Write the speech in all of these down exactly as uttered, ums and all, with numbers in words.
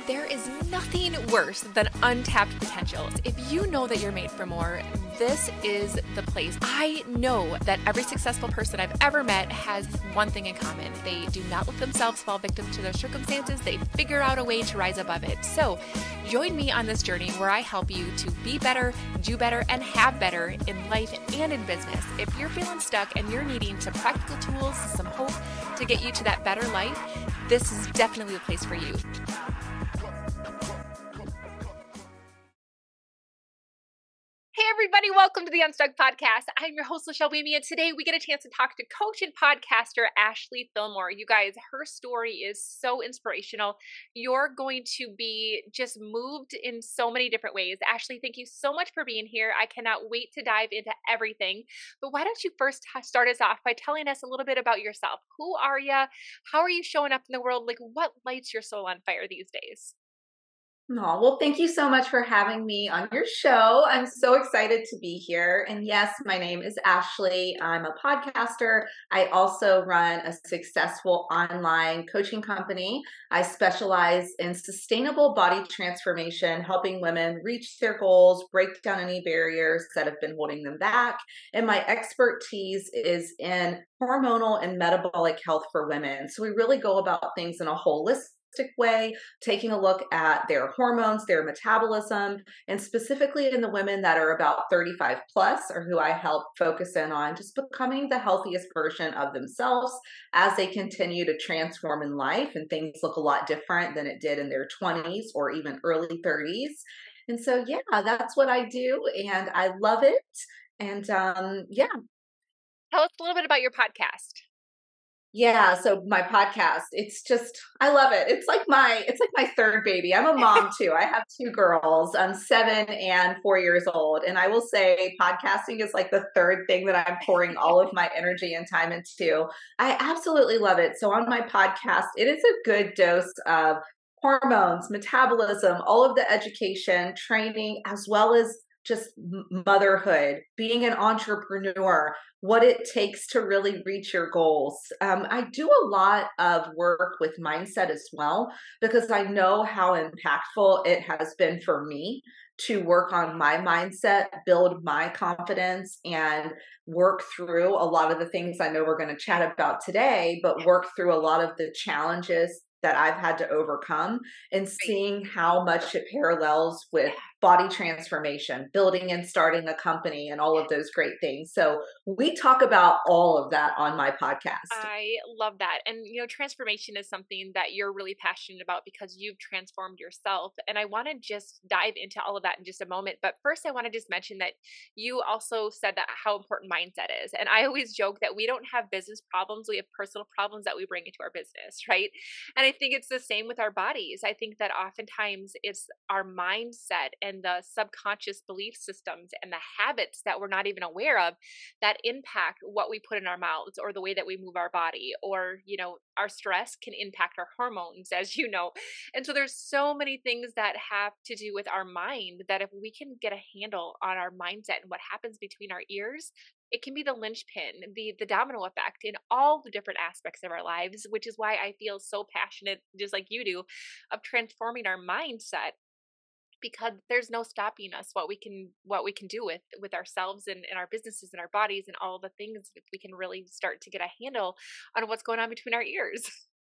There is nothing worse than untapped potentials. If you know that you're made for more, this is the place. I know that every successful person I've ever met has one thing in common. They do not let themselves fall victim to their circumstances. They figure out a way to rise above it. So join me on this journey where I help you to be better, do better, and have better in life and in business. If you're feeling stuck and you're needing some practical tools, some hope to get you to that better life, this is definitely the place for you. Hey everybody, welcome to the Unstuck Podcast. I'm your host, Lachelle Beamy, and today we get a chance to talk to coach and podcaster Ashley Fillmore. You guys, her story is so inspirational. You're going to be just moved in so many different ways. Ashley, thank you so much for being here. I cannot wait to dive into everything. But why don't you first start us off by telling us a little bit about yourself? Who are you? How are you showing up in the world? Like, what lights your soul on fire these days? Oh, well, thank you so much for having me on your show. I'm so excited to be here. And yes, my name is Ashley. I'm a podcaster. I also run a successful online coaching company. I specialize in sustainable body transformation, helping women reach their goals, break down any barriers that have been holding them back. And my expertise is in hormonal and metabolic health for women. So we really go about things in a holistic way, taking a look at their hormones, their metabolism, and specifically in the women that are about thirty-five plus, or who I help focus in on just becoming the healthiest version of themselves as they continue to transform in life and things look a lot different than it did in their twenties or even early thirties. And so, yeah, that's what I do, and I love it. And um, yeah. Tell us a little bit about your podcast. Yeah, so my podcast, it's just, I love it. It's like my, it's like my third baby. I'm a mom too. I have two girls. I'm seven and four years old. And I will say podcasting is like the third thing that I'm pouring all of my energy and time into. I absolutely love it. So on my podcast, it is a good dose of hormones, metabolism, all of the education, training, as well as just motherhood, being an entrepreneur, what it takes to really reach your goals. Um, I do a lot of work with mindset as well, because I know how impactful it has been for me to work on my mindset, build my confidence, and work through a lot of the things I know we're going to chat about today, but work through a lot of the challenges that I've had to overcome, and seeing how much it parallels with body transformation, building and starting a company, and all of those great things. So we talk about all of that on my podcast. I love that. And, you know, transformation is something that you're really passionate about because you've transformed yourself. And I want to just dive into all of that in just a moment. But first, I want to just mention that you also said that how important mindset is. And I always joke that we don't have business problems. We have personal problems that we bring into our business, right? And I think it's the same with our bodies. I think that oftentimes it's our mindset and the subconscious belief systems and the habits that we're not even aware of that impact what we put in our mouths or the way that we move our body, or, you know, our stress can impact our hormones, as you know. And so there's so many things that have to do with our mind that if we can get a handle on our mindset and what happens between our ears, it can be the linchpin, the the domino effect in all the different aspects of our lives, which is why I feel so passionate, just like you do, of transforming our mindset, because there's no stopping us what we can what we can do with with ourselves and, and our businesses and our bodies and all the things, if we can really start to get a handle on what's going on between our ears.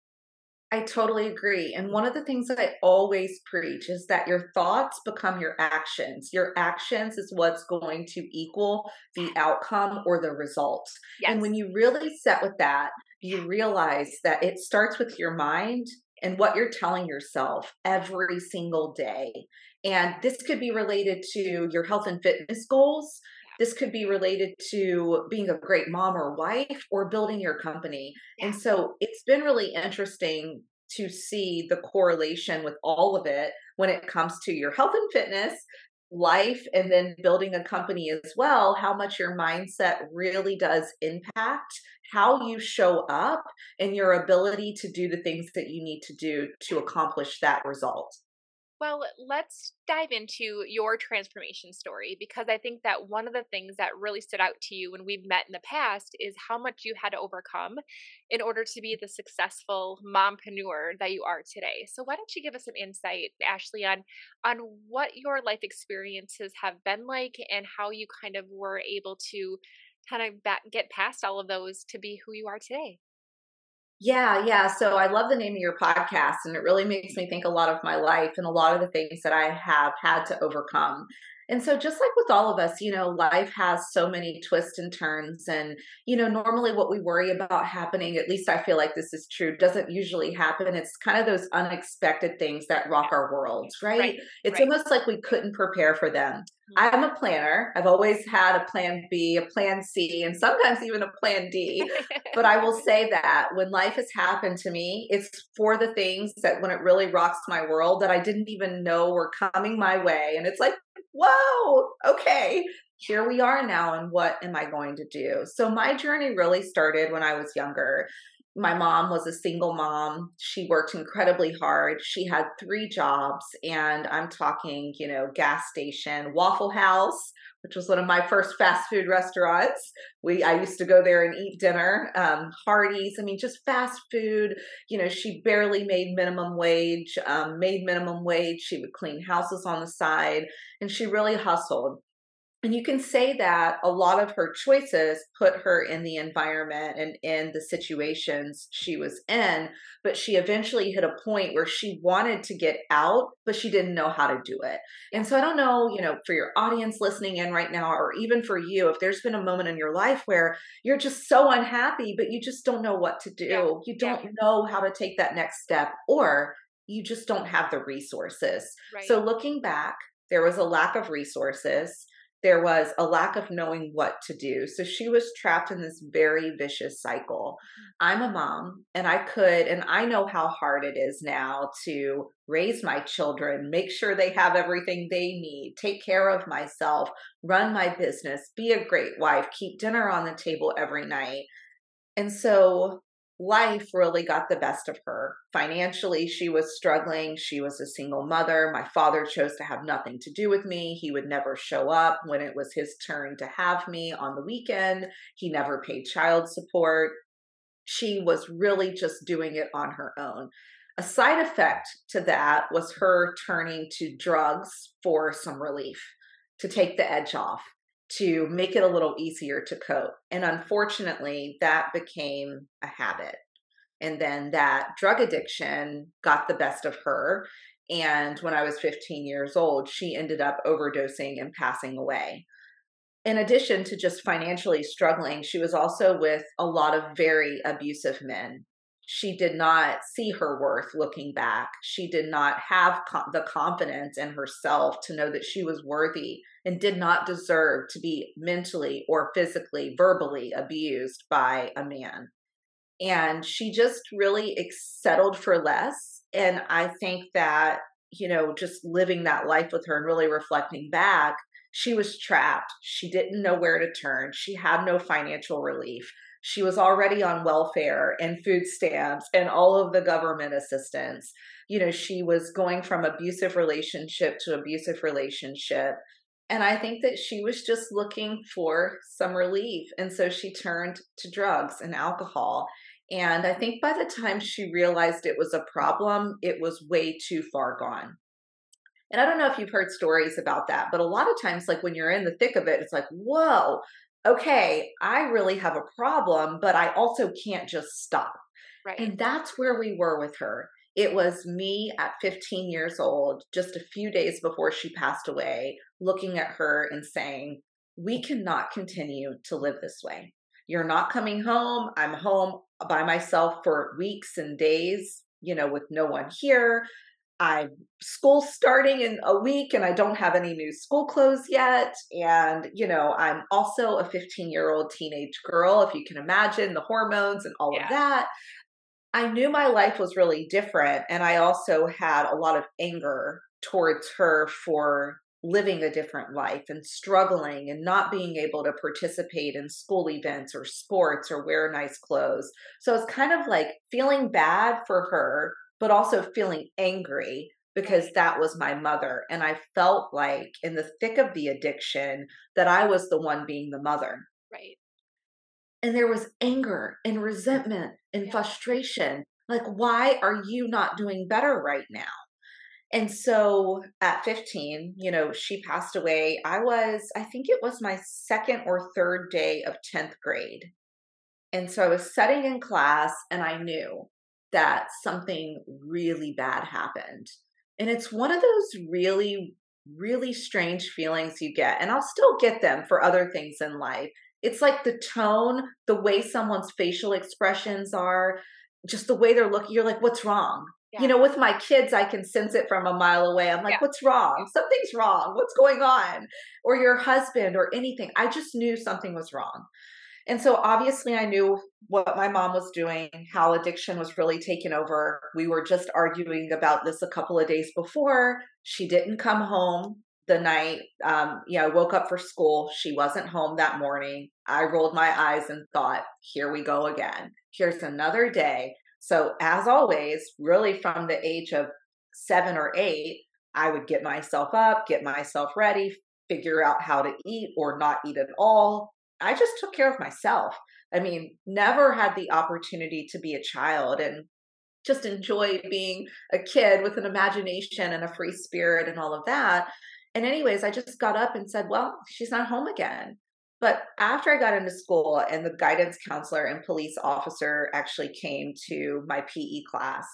I totally agree. And one of the things that I always preach is that your thoughts become your actions. Your actions is what's going to equal the outcome or the result. Yes. And when you really set with that, you realize that it starts with your mind and what you're telling yourself every single day. And this could be related to your health and fitness goals. This could be related to being a great mom or wife, or building your company. Yeah. And so it's been really interesting to see the correlation with all of it when it comes to your health and fitness, life, and then building a company as well, how much your mindset really does impact how you show up and your ability to do the things that you need to do to accomplish that result. Well, let's dive into your transformation story because I think that one of the things that really stood out to you when we've met in the past is how much you had to overcome in order to be the successful mompreneur that you are today. So why don't you give us some insight, Ashley, on on what your life experiences have been like and how you kind of were able to kind of back, get past all of those to be who you are today. Yeah, yeah. So I love the name of your podcast, and it really makes me think a lot of my life and a lot of the things that I have had to overcome. And so, just like with all of us, you know, life has so many twists and turns. And, you know, normally what we worry about happening, at least I feel like this is true, doesn't usually happen. It's kind of those unexpected things that rock our worlds, right? Right, It's right. almost like we couldn't prepare for them. Mhm. I'm a planner. I've always had a plan B, a plan C, and sometimes even a plan D. But I will say that when life has happened to me, it's for the things that when it really rocks my world that I didn't even know were coming my way. And it's like, whoa, okay, here we are now. And what am I going to do? So my journey really started when I was younger. My mom was a single mom. She worked incredibly hard. She had three jobs, and I'm talking, you know, gas station, Waffle House, which was one of my first fast food restaurants. We I used to go there and eat dinner. Um, Hardee's, I mean, just fast food. You know, she barely made minimum wage. Um, made minimum wage. She would clean houses on the side, and she really hustled. And you can say that a lot of her choices put her in the environment and in the situations she was in, but she eventually hit a point where she wanted to get out, but she didn't know how to do it. Yeah, And so I don't know, you know, for your audience listening in right now, or even for you, if there's been a moment in your life where you're just so unhappy, but you just don't know what to yeah, do, you yeah. don't know how to take that next step, or you just don't have the resources. Right. So looking back, there was a lack of resources, there was a lack of knowing what to do. So she was trapped in this very vicious cycle. Mhm. I'm a mom and I could, and I know how hard it is now to raise my children, make sure they have everything they need, take care of myself, run my business, be a great wife, keep dinner on the table every night. And so life really got the best of her. Financially, she was struggling. She was a single mother. My father chose to have nothing to do with me. He would never show up when it was his turn to have me on the weekend. He never paid child support. She was really just doing it on her own. A side effect to that was her turning to drugs for some relief, to take the edge off, to make it a little easier to cope. And unfortunately, that became a habit. And then that drug addiction got the best of her. And when I was fifteen years old, she ended up overdosing and passing away. In addition to just financially struggling, she was also with a lot of very abusive men. She did not see her worth looking back. She did not have co- the confidence in herself to know that she was worthy and did not deserve to be mentally or physically, verbally abused by a man. And she just really ex- settled for less. And I think that, you know, just living that life with her and really reflecting back, she was trapped. She didn't know where to turn. She had no financial relief. She was already on welfare and food stamps and all of the government assistance. You know, she was going from abusive relationship to abusive relationship. And I think that she was just looking for some relief. And so she turned to drugs and alcohol. And I think by the time she realized it was a problem, it was way too far gone. And I don't know if you've heard stories about that, but a lot of times, like when you're in the thick of it, it's like, whoa, okay, I really have a problem, but I also can't just stop. Right. And that's where we were with her. It was me at fifteen years old, just a few days before she passed away, looking at her and saying, we cannot continue to live this way. You're not coming home. I'm home by myself for weeks and days, you know, with no one here. I school starting in a week and I don't have any new school clothes yet. And, you know, I'm also a fifteen year old teenage girl, if you can imagine the hormones and all of Yeah. that. I knew my life was really different. And I also had a lot of anger towards her for living a different life and struggling and not being able to participate in school events or sports or wear nice clothes. So it's kind of like feeling bad for her, but also feeling angry because Right. that was my mother. And I felt like in the thick of the addiction that I was the one being the mother. Right. And there was anger and resentment and Yeah. frustration. Like, why are you not doing better right now? And so at fifteen, you know, she passed away. I was, I think it was my second or third day of tenth grade. And so I was sitting in class and I knew that something really bad happened. And it's one of those really, really strange feelings you get. And I'll still get them for other things in life. It's like the tone, the way someone's facial expressions are, just the way they're looking. You're like, what's wrong? You Yeah. know, with my kids, I can sense it from a mile away. I'm like, Yeah. what's wrong? Something's wrong. What's going on? Or your husband or anything. I just knew something was wrong. And so obviously I knew what my mom was doing, how addiction was really taking over. We were just arguing about this a couple of days before. She didn't come home the night, um, you know, I woke up for school. She wasn't home that morning. I rolled my eyes and thought, here we go again. Here's another day. So as always, really from the age of seven or eight, I would get myself up, get myself ready, figure out how to eat or not eat at all. I just took care of myself. I mean, never had the opportunity to be a child and just enjoy being a kid with an imagination and a free spirit and all of that. And, anyways, I just got up and said, well, she's not home again. But after I got into school and the guidance counselor and police officer actually came to my P E class,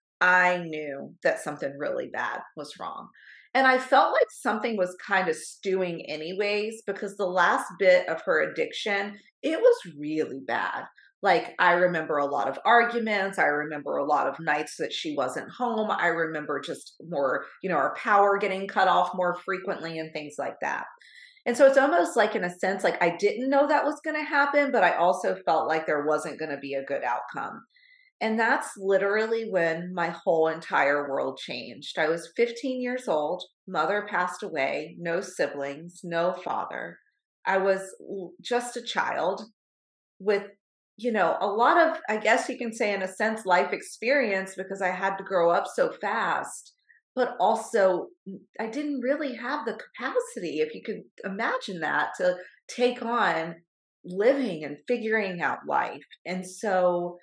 I knew that something really bad was wrong. And I felt like something was kind of stewing anyways, because the last bit of her addiction, it was really bad. Like, I remember a lot of arguments. I remember a lot of nights that she wasn't home. I remember just more, you know, our power getting cut off more frequently and things like that. And so it's almost like, in a sense, like I didn't know that was going to happen, but I also felt like there wasn't going to be a good outcome. And that's literally when my whole entire world changed. I was fifteen years old. Mother passed away, no siblings, no father. I was l- just a child with, you know, a lot of, I guess you can say, in a sense, life experience, because I had to grow up so fast. But also, mm, I didn't really have the capacity, if you could imagine that, to take on living and figuring out life. And so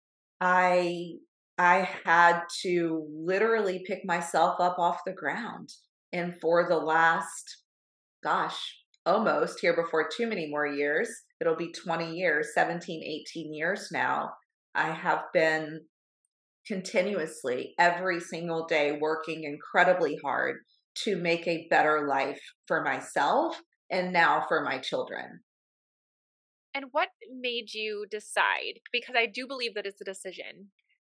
I I had to literally pick myself up off the ground. And for the last, gosh, almost here before too many more years, it'll be twenty years, seventeen, eighteen years now. I have been continuously every single day working incredibly hard to make a better life for myself and now for my children. And what made you decide, because I do believe that it's a decision,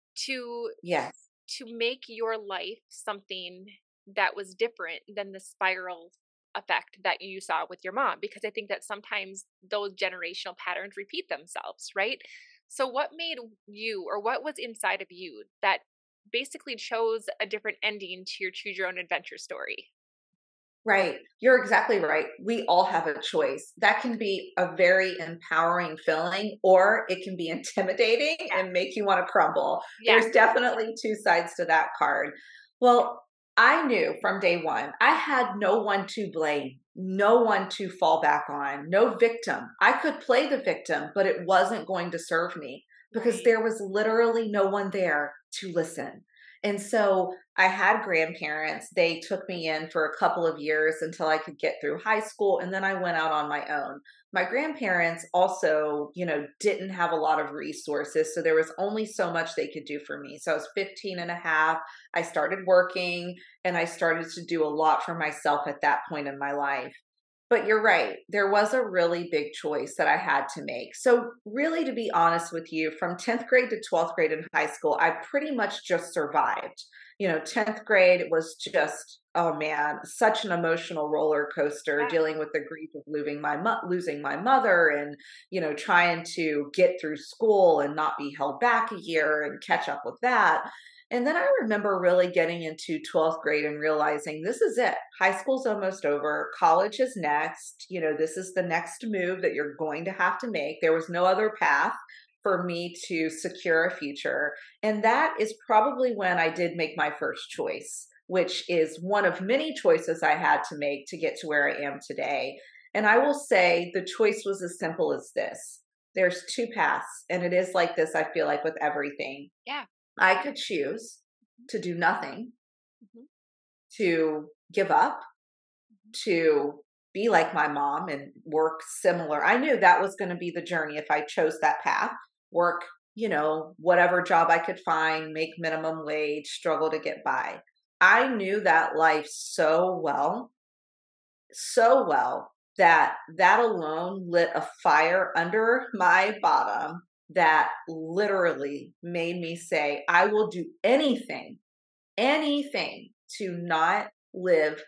to Yes. to make your life something that was different than the spiral effect that you saw with your mom, because I think that sometimes those generational patterns repeat themselves, right? So what made you, or what was inside of you, that basically chose a different ending to your choose your own adventure story? Right. You're exactly right. We all have a choice. That can be a very empowering feeling, or it can be intimidating Yeah. and make you want to crumble. Yeah. There's definitely two sides to that card. Well, I knew from day one, I had no one to blame, no one to fall back on, no victim. I could play the victim, but it wasn't going to serve me because Right. there was literally no one there to listen. And so I had grandparents. They took me in for a couple of years until I could get through high school. And then I went out on my own. My grandparents also, you know, didn't have a lot of resources. So there was only so much they could do for me. So I was fifteen and a half. I started working and I started to do a lot for myself at that point in my life. But you're right. There was a really big choice that I had to make. So, really, to be honest with you, from tenth grade to twelfth grade in high school, I pretty much just survived. You know, tenth grade was just, oh man, such an emotional roller coaster, Yeah. dealing with the grief of losing my mo- losing my mother, and you know, trying to get through school and not be held back a year and catch up with that. And then I remember really getting into twelfth grade and realizing this is it. High school's almost over. College is next. You know, this is the next move that you're going to have to make. There was no other path for me to secure a future. And that is probably when I did make my first choice. which is one of many choices I had to make to get to where I am today. And I will say the choice was as simple as this. There's two paths, and it is like this, I feel like, with everything. Yeah. I could choose to do nothing, Mm-hmm. to give up, Mm-hmm. to be like my mom and work similar. I knew that was going to be the journey if I chose that path. Work, you know, whatever job I could find, make minimum wage, struggle to get by. I knew that life so well, so well that that alone lit a fire under my bottom that literally made me say, I will do anything, anything to not live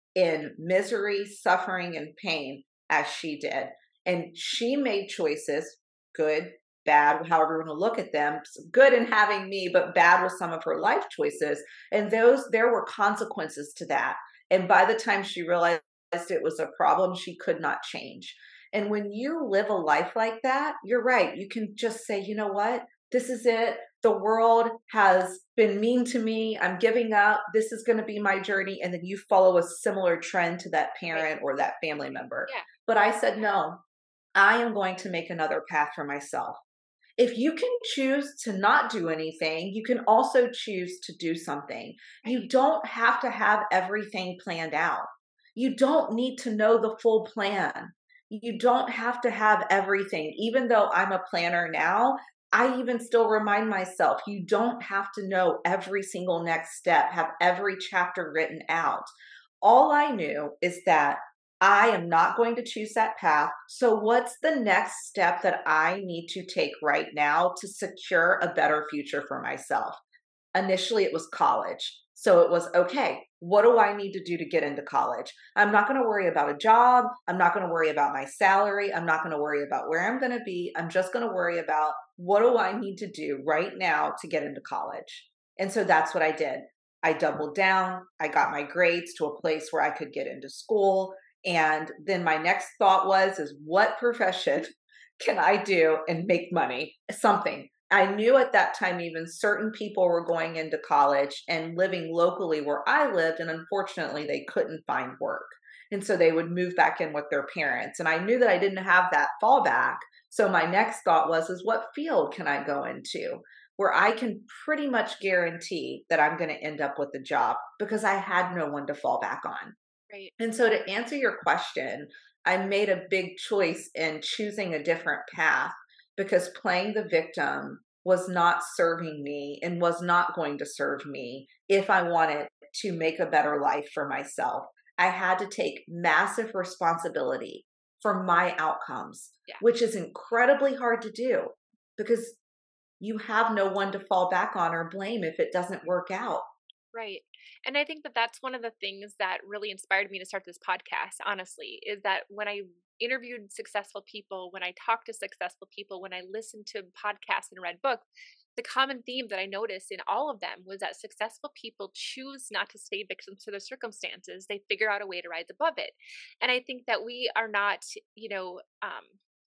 in misery, suffering, and pain as she did. And she made choices, good, bad, however you want to look at them, good in having me, but bad with some of her life choices. And those, there were consequences to that. And by the time she realized it was a problem, she could not change. And when you live a life like that, you're right. You can just say, you know what? This is it. The world has been mean to me. I'm giving up. This is going to be my journey. And then you follow a similar trend to that parent or that family member. Yeah. But I said, no, I am going to make another path for myself. If you can choose to not do anything, you can also choose to do something. You don't have to have everything planned out. You don't need to know the full plan. You don't have to have everything. Even though I'm a planner now, I even still remind myself, you don't have to know every single next step, have every chapter written out. All I knew is that I am not going to choose that path. So what's the next step that I need to take right now to secure a better future for myself? Initially, it was college. So it was, okay, what do I need to do to get into college? I'm not going to worry about a job. I'm not going to worry about my salary. I'm not going to worry about where I'm going to be. I'm just going to worry about what do I need to do right now to get into college? And so that's what I did. I doubled down. I got my grades to a place where I could get into school. And then my next thought was, is what profession can I do and make money? Something. I knew at that time even certain people were going into college and living locally where I lived, and unfortunately they couldn't find work. And so they would move back in with their parents. And I knew that I didn't have that fallback. So my next thought was, is what field can I go into where I can pretty much guarantee that I'm going to end up with a job, because I had no one to fall back on. Right. And so to answer your question, I made a big choice in choosing a different path, because playing the victim was not serving me and was not going to serve me if I wanted to make a better life for myself. I had to take massive responsibility for my outcomes, Yeah. which is incredibly hard to do because you have no one to fall back on or blame if it doesn't work out. Right. And I think that that's one of the things that really inspired me to start this podcast, honestly, is that when I interviewed successful people, when I talked to successful people, when I listened to podcasts and read books, the common theme that I noticed in all of them was that successful people choose not to stay victims to their circumstances. They figure out a way to rise above it. And I think that we are not, you know, um,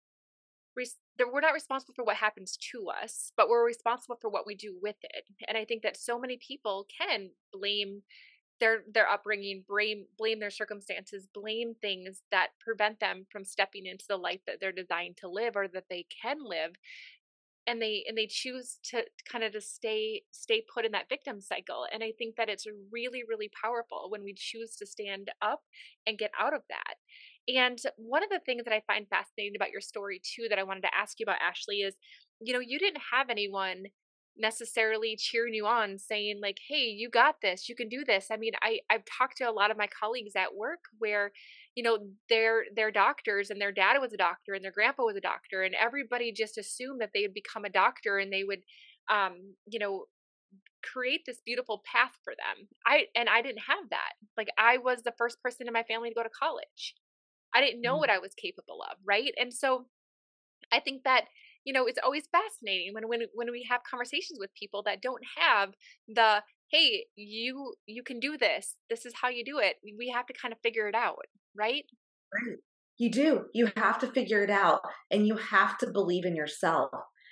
res- that we're not responsible for what happens to us, but we're responsible for what we do with it. And I think that so many people can blame their their upbringing, blame blame their circumstances, blame things that prevent them from stepping into the life that they're designed to live or that they can live. And they and they choose to kind of to stay stay put in that victim cycle. And I think that it's really, really powerful when we choose to stand up and get out of that. And one of the things that I find fascinating about your story too, that I wanted to ask you about, Ashley, is, you know, you didn't have anyone necessarily cheering you on saying like, hey, you got this, you can do this. I mean, I, I've talked to a lot of my colleagues at work where, you know, their their doctors and their dad was a doctor and their grandpa was a doctor, and everybody just assumed that they would become a doctor and they would um, you know, create this beautiful path for them. I and I didn't have that. Like I was the first person in my family to go to college. I didn't know what I was capable of, right? And so I think that, you know, it's always fascinating when when when we have conversations with people that don't have the, hey, you you can do this. This is how you do it. We have to kind of figure it out, right? Right. You do. You have to figure it out, and you have to believe in yourself.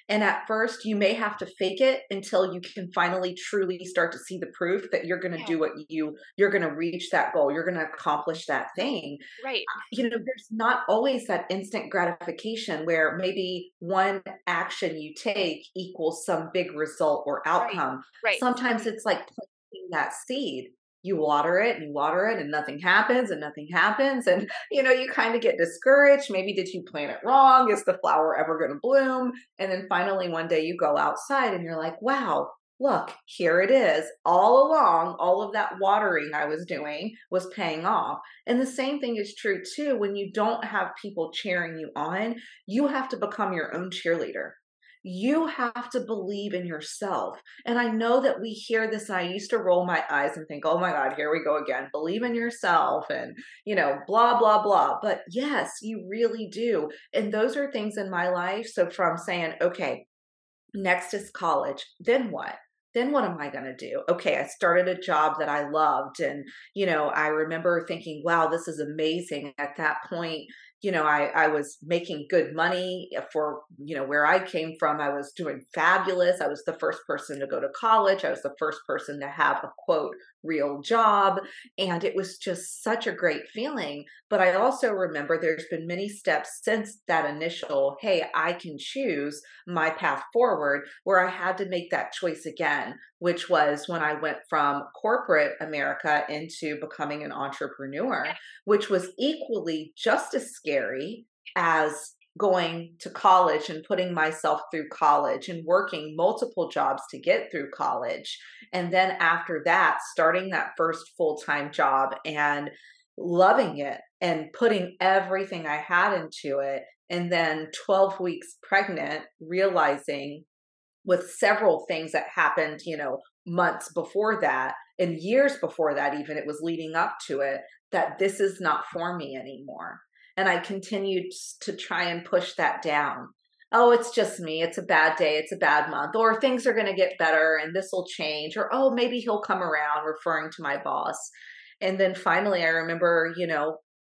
And at first, you may have to fake it until you can finally truly start to see the proof that you're going to Yeah. do what you you're going to reach that goal. You're going to accomplish that thing. Right. You know, there's not always that instant gratification where maybe one action you take equals some big result or Right. outcome. Right. Sometimes it's like planting that seed. You water it and you water it and nothing happens and nothing happens. And, you know, you kind of get discouraged. Maybe did you plant it wrong? Is the flower ever going to bloom? And then finally one day you go outside and you're like, wow, look, here it is. All along, all of that watering I was doing was paying off. And the same thing is true too. When you don't have people cheering you on, you have to become your own cheerleader. You have to believe in yourself. And I know that we hear this, and I used to roll my eyes and think, oh my God, here we go again. Believe in yourself and, you know, blah, blah, blah. But yes, you really do. And those are things in my life. So from saying, okay, next is college, then what? Then what am I going to do? Okay, I started a job that I loved. And, you know, I remember thinking, wow, this is amazing. At that point, you know, I, I was making good money for, you know, where I came from. I was doing fabulous. I was the first person to go to college. I was the first person to have a quote, real job. And it was just such a great feeling. But I also remember there's been many steps since that initial, hey, I can choose my path forward, where I had to make that choice again, which was when I went from corporate America into becoming an entrepreneur, which was equally just as scary as going to college and putting myself through college and working multiple jobs to get through college. And then after that, starting that first full-time job and loving it and putting everything I had into it. And then twelve weeks pregnant, realizing with several things that happened, you know, months before that and years before that, even it was leading up to it, that this is not for me anymore. And I continued to try and push that down. Oh, it's just me. It's a bad day. It's a bad month. Or things are going to get better and this will change. Or, oh, maybe he'll come around, referring to my boss. And then finally, I remember, you know,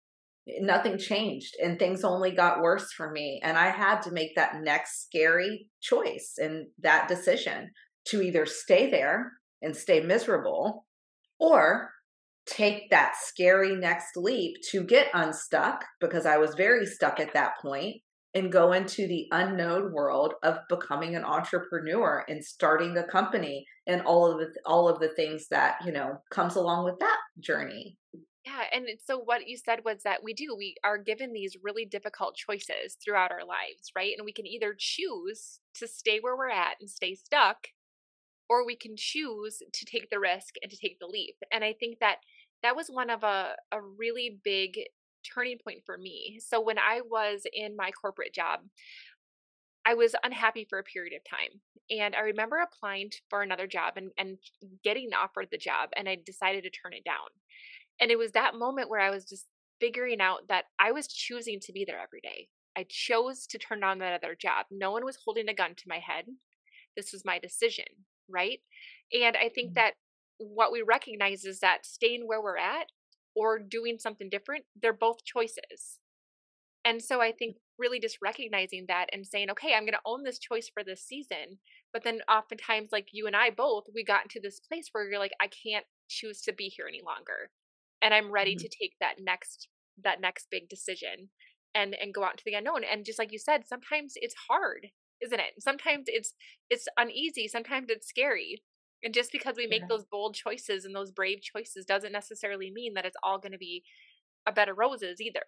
nothing changed and things only got worse for me. And I had to make that next scary choice and that decision to either stay there and stay miserable or take that scary next leap to get unstuck, because I was very stuck at that point, and go into the unknown world of becoming an entrepreneur and starting a company and all of the all of the things that, you know, comes along with that journey. Yeah, and it's- so what you said was that we do, we are given these really difficult choices throughout our lives, right? And we can either choose to stay where we're at and stay stuck, or we can choose to take the risk and to take the leap. And I think that that was one of a, a really big turning point for me. So when I was in my corporate job, I was unhappy for a period of time. And I remember applying t- for another job and, and getting offered the job, and I decided to turn it down. And it was that moment where I was just figuring out that I was choosing to be there every day. I chose to turn down that other job. No one was holding a gun to my head. This was my decision, right? And I think that what we recognize is that staying where we're at or doing something different, they're both choices. And so I think really just recognizing that and saying, okay, I'm going to own this choice for this season. But then oftentimes, like you and I both, we got into this place where you're like, I can't choose to be here any longer. And I'm ready Mhm. to take that next, that next big decision and, and go out into the unknown. And just like you said, sometimes it's hard, isn't it? Sometimes it's, it's uneasy. Sometimes it's scary. And just because we make Yeah. those bold choices and those brave choices doesn't necessarily mean that it's all going to be a bed of roses either.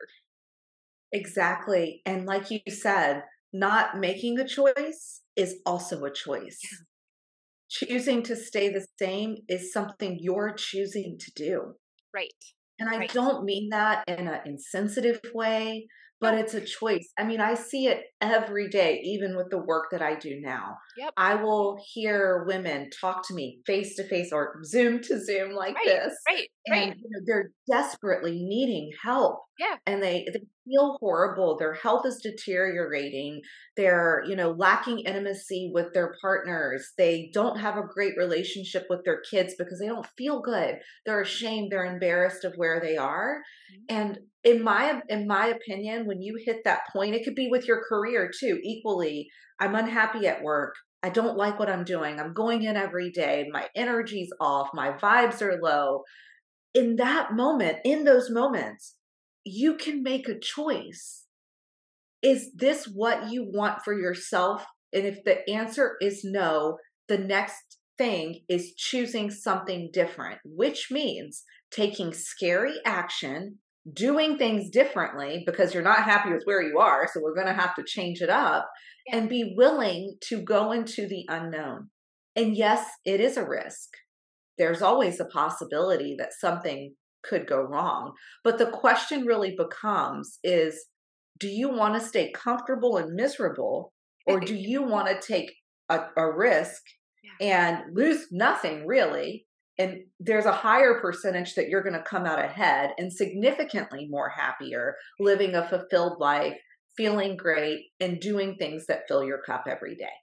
Exactly. And like you said, not making a choice is also a choice. Choosing to stay the same is something you're choosing to do. Right. And I Right. don't mean that in an insensitive way, but No. it's a choice. I mean, I see it every day, even with the work that I do now. Yep. I will hear women talk to me face to face or Zoom to Zoom like Right. this, Right. and Right. you know, they're desperately needing help, Yeah. and they, they feel horrible. Their health is deteriorating. They're, you know, lacking intimacy with their partners. They don't have a great relationship with their kids because they don't feel good. They're ashamed, they're embarrassed of where they are. Mhm. And in my in my opinion, when you hit that point, it could be with your career too, equally. I'm unhappy at work. I don't like what I'm doing. I'm going in every day. My energy's off. My vibes are low. In that moment, in those moments, you can make a choice. Is this what you want for yourself? And if the answer is no, the next thing is choosing something different, which means taking scary action, doing things differently because you're not happy with where you are. So we're going to have to change it up Yeah. and be willing to go into the unknown. And yes, it is a risk. There's always a possibility that something could go wrong. But the question really becomes is, do you want to stay comfortable and miserable, or do you want to take a, a risk Yeah. and lose nothing really? And there's a higher percentage that you're going to come out ahead and significantly more happier, living a fulfilled life, feeling great, and doing things that fill your cup every day.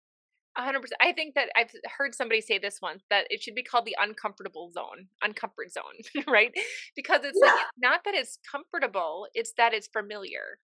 one hundred percent. I think that I've heard somebody say this once, that it should be called the uncomfortable zone, uncomfort zone, right? Because it's like, Yeah. it's not that it's comfortable, it's that it's familiar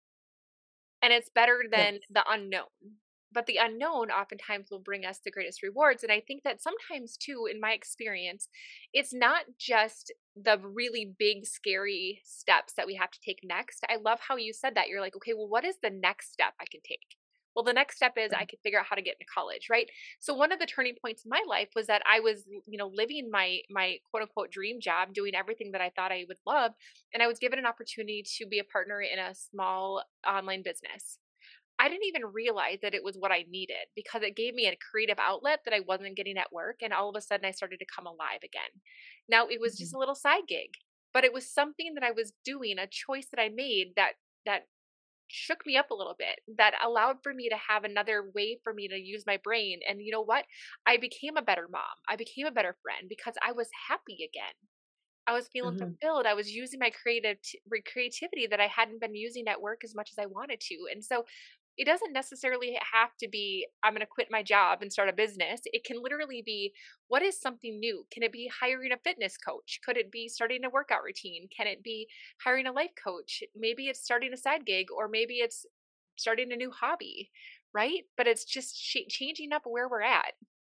and it's better than Yes. the unknown. But the unknown oftentimes will bring us the greatest rewards. And I think that sometimes, too, in my experience, it's not just the really big, scary steps that we have to take next. I love how you said that. You're like, okay, well, what is the next step I can take? Well, the next step is I could figure out how to get into college, right? So one of the turning points in my life was that I was, you know, living my my quote unquote dream job, doing everything that I thought I would love, and I was given an opportunity to be a partner in a small online business. I didn't even realize that it was what I needed because it gave me a creative outlet that I wasn't getting at work. And all of a sudden, I started to come alive again. Now, it was just Mhm. a little side gig, but it was something that I was doing, a choice that I made that, that, shook me up a little bit, that allowed for me to have another way for me to use my brain. And you know what? I became a better mom. I became a better friend because I was happy again. I was feeling Mhm. fulfilled. I was using my creative t- re- creativity that I hadn't been using at work as much as I wanted to. And so it doesn't necessarily have to be, I'm going to quit my job and start a business. It can literally be, what is something new? Can it be hiring a fitness coach? Could it be starting a workout routine? Can it be hiring a life coach? Maybe it's starting a side gig, or maybe it's starting a new hobby, right? But it's just ch- changing up where we're at.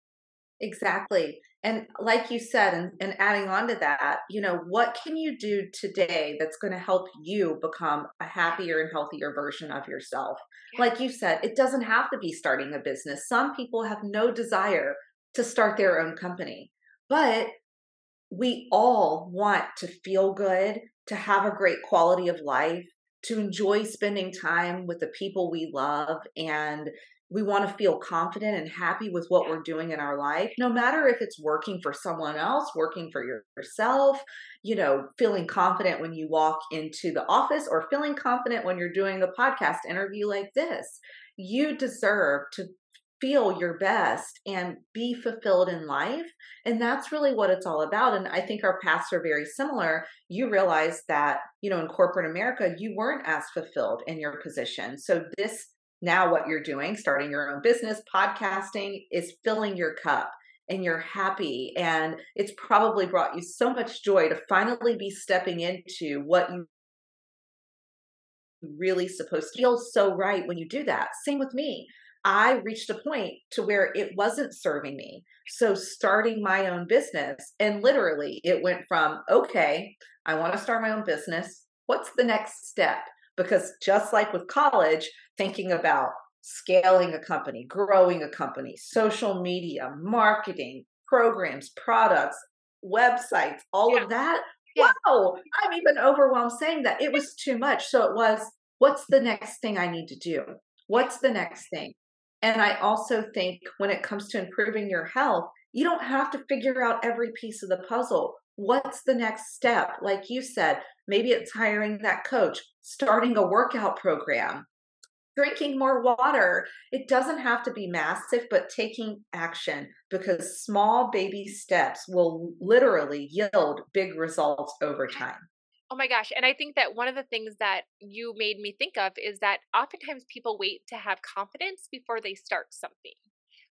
Exactly. And like you said, and, and adding on to that, you know, what can you do today that's going to help you become a happier and healthier version of yourself? Yeah. Like you said, it doesn't have to be starting a business. Some people have no desire to start their own company, but we all want to feel good, to have a great quality of life, to enjoy spending time with the people we love, and we want to feel confident and happy with what Yeah. we're doing in our life, no matter if it's working for someone else, working for your- yourself, you know, feeling confident when you walk into the office or feeling confident when you're doing a podcast interview like this. You deserve to feel your best and be fulfilled in life. And that's really what it's all about. And I think our paths are very similar. You realize that, you know, in corporate America, you weren't as fulfilled in your position. So this now what you're doing, starting your own business, podcasting, is filling your cup and you're happy. And it's probably brought you so much joy to finally be stepping into what you really supposed to feel so right when you do that. Same with me. I reached a point to where it wasn't serving me. So starting my own business, and literally it went from, okay, I want to start my own business. What's the next step? Because just like with college, thinking about scaling a company, growing a company, social media, marketing, programs, products, websites, all Yeah. of that. Yeah. Wow, I'm even overwhelmed saying that. It was too much. So it was, what's the next thing I need to do? Yeah. What's the next thing? And I also think when it comes to improving your health, you don't have to figure out every piece of the puzzle. What's the next step? Like you said, maybe it's hiring that coach, starting a workout program, drinking more water. It doesn't have to be massive, but taking action, because small baby steps will literally yield big results over time. Oh my gosh. And I think that one of the things that you made me think of is that oftentimes people wait to have confidence before they start something.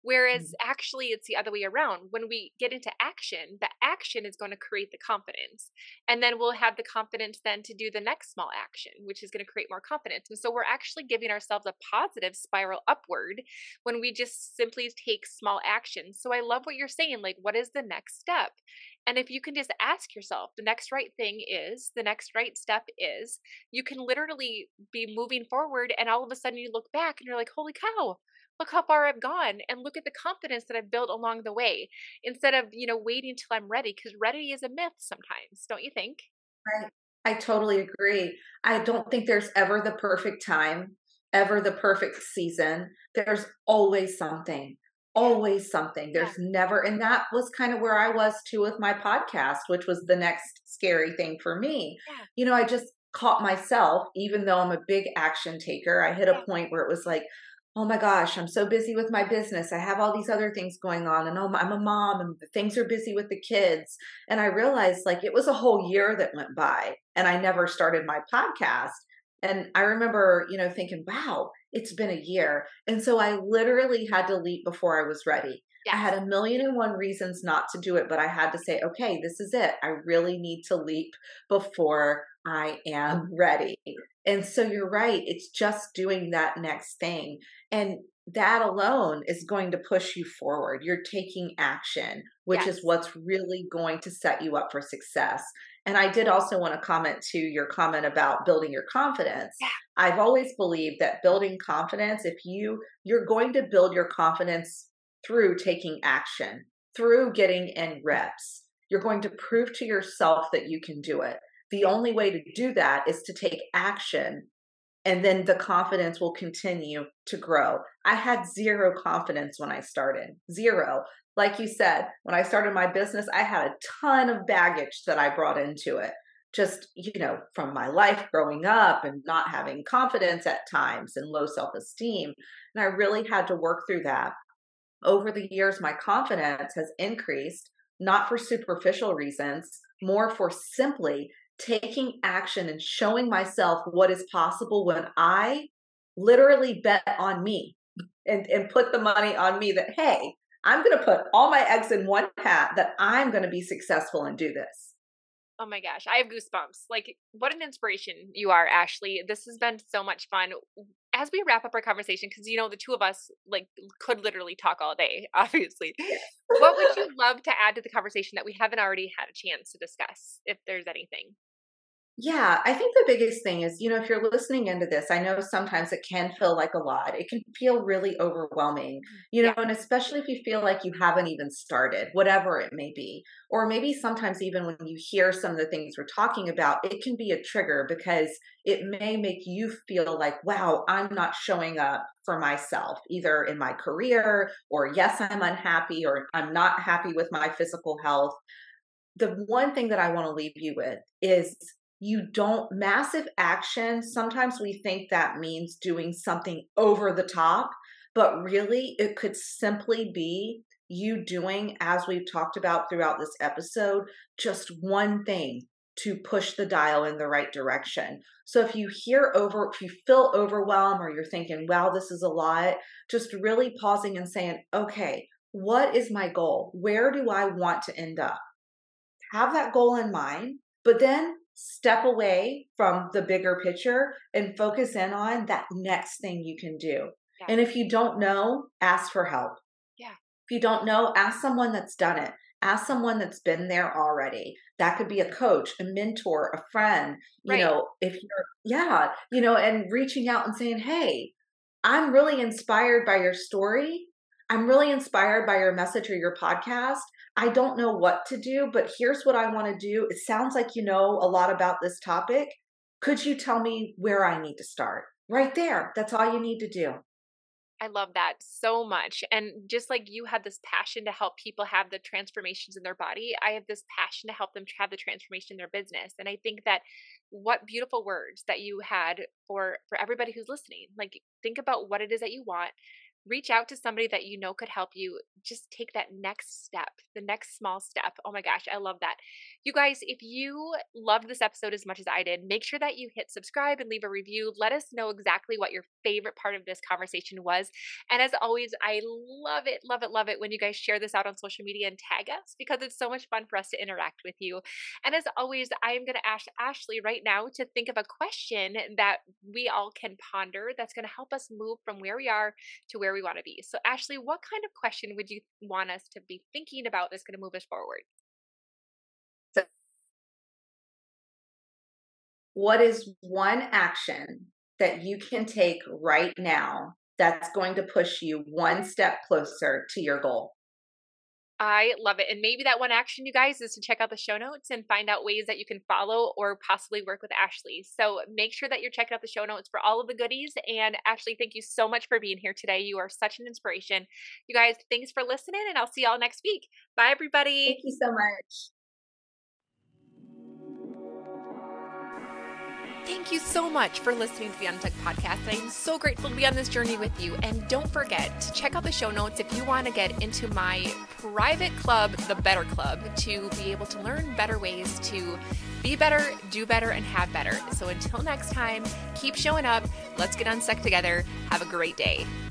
Whereas Mm. actually, it's the other way around. When we get into action, the action is going to create the confidence. And then we'll have the confidence then to do the next small action, which is going to create more confidence. And so we're actually giving ourselves a positive spiral upward when we just simply take small actions. So I love what you're saying. Like, what is the next step? And if you can just ask yourself, the next right thing is, the next right step is, you can literally be moving forward. And all of a sudden you look back and you're like, holy cow, look how far I've gone. And look at the confidence that I've built along the way instead of, you know, waiting till I'm ready, because ready is a myth sometimes, don't you think? Right. I totally agree. I don't think there's ever the perfect time, ever the perfect season. There's always something, Yeah. always something. Yeah. There's never, and that was kind of where I was too with my podcast, which was the next scary thing for me. Yeah. You know, I just caught myself, even though I'm a big action taker, I hit a Yeah. point where it was like, oh my gosh, I'm so busy with my business. I have all these other things going on, and oh, I'm a mom, and things are busy with the kids. And I realized like it was a whole year that went by and I never started my podcast. And I remember, you know, thinking, wow, it's been a year. And so I literally had to leap before I was ready. I Yes. had a million and one reasons not to do it, but I had to say, okay, this is it. I really need to leap before I am ready. And so you're right. It's just doing that next thing. And that alone is going to push you forward. You're taking action, which is Yes. what's really going to set you up for success. And I did also want to comment to your comment about building your confidence. Yeah. I've always believed that building confidence, if you you're going to build your confidence through taking action, through getting in reps. You're going to prove to yourself that you can do it. The only way to do that is to take action, and then the confidence will continue to grow. I had zero confidence when I started. Zero. Like you said, when I started my business, I had a ton of baggage that I brought into it. Just, you know, from my life growing up and not having confidence at times and low self esteem. And I really had to work through that. Over the years, my confidence has increased, not for superficial reasons, more for simply taking action and showing myself what is possible when I literally bet on me and, and put the money on me that, hey, I'm going to put all my eggs in one hat that I'm going to be successful and do this. Oh my gosh, I have goosebumps. Like, what an inspiration you are, Ashley. This has been so much fun. As we wrap up our conversation, because you know the two of us like could literally talk all day, obviously. What would you love to add to the conversation that we haven't already had a chance to discuss, if there's anything? Yeah, I think the biggest thing is, you know, if you're listening into this, I know sometimes it can feel like a lot. It can feel really overwhelming, Mhm. you know, Yeah. and especially if you feel like you haven't even started, whatever it may be. Or maybe sometimes even when you hear some of the things we're talking about, it can be a trigger because it may make you feel like, wow, I'm not showing up for myself, either in my career, or yes, I'm unhappy, or I'm not happy with my physical health. The one thing that I want to leave you with is you don't massive action. Sometimes we think that means doing something over the top, but really it could simply be you doing, as we've talked about throughout this episode, just one thing to push the dial in the right direction. So if you hear over, if you feel overwhelmed or you're thinking, wow, this is a lot, just really pausing and saying, okay, what is my goal? Where do I want to end up? Have that goal in mind, but then step away from the bigger picture and focus in on that next thing you can do. Yeah. And if you don't know, ask for help. Yeah. If you don't know, ask someone that's done it. Ask someone that's been there already. That could be a coach, a mentor, a friend. You Right. know, if you're, yeah, you know, and reaching out and saying, hey, I'm really inspired by your story. I'm really inspired by your message or your podcast. I don't know what to do, but here's what I want to do. It sounds like you know a lot about this topic. Could you tell me where I need to start? Right there. That's all you need to do. I love that so much. And just like you had this passion to help people have the transformations in their body, I have this passion to help them have the transformation in their business. And I think that what beautiful words that you had for for everybody who's listening. Like, think about what it is that you want, reach out to somebody that you know could help you just take that next step, the next small step. Oh my gosh, I love that. You guys, if you loved this episode as much as I did, make sure that you hit subscribe and leave a review. Let us know exactly what your favorite part of this conversation was. And as always, I love it, love it, love it when you guys share this out on social media and tag us, because it's so much fun for us to interact with you. And as always, I am going to ask Ashley right now to think of a question that we all can ponder that's going to help us move from where we are to where we want to be. So Ashley, what kind of question would you want us to be thinking about that's going to move us forward? So, what is one action that you can take right now that's going to push you one step closer to your goal? I love it. And maybe that one action, you guys, is to check out the show notes and find out ways that you can follow or possibly work with Ashley. So make sure that you're checking out the show notes for all of the goodies. And Ashley, thank you so much for being here today. You are such an inspiration. You guys, thanks for listening, and I'll see y'all next week. Bye, everybody. Thank you so much. Thank you so much for listening to the Untucked Podcast. I'm so grateful to be on this journey with you. And don't forget to check out the show notes if you want to get into my private club, the Better Club, to be able to learn better ways to be better, do better, and have better. So until next time, keep showing up. Let's get unstuck together. Have a great day.